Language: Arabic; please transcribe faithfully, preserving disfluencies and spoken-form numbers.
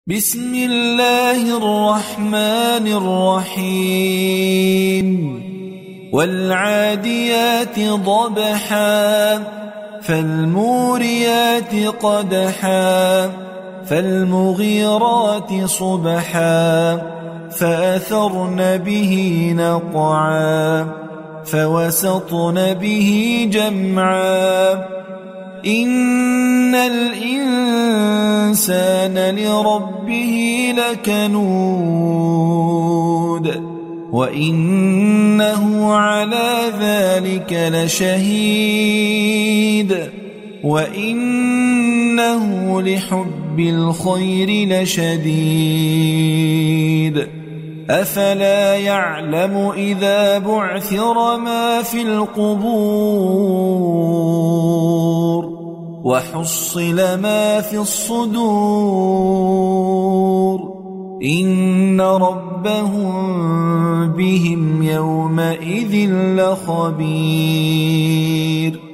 بسم الله الرحمن الرحيم والعاديات ضبحا فالموريات قدحا فالمغيرات صبحا فأثرن به نقعا فوسطن به جمعا إن الإنسان لربه لكنود وإنه على ذلك لشهيد وإنه لحب الخير لشديد أفلا يعلم إذا بعثر ما في القبور وحصل ما في الصدور إن ربهم بهم يومئذ لخبير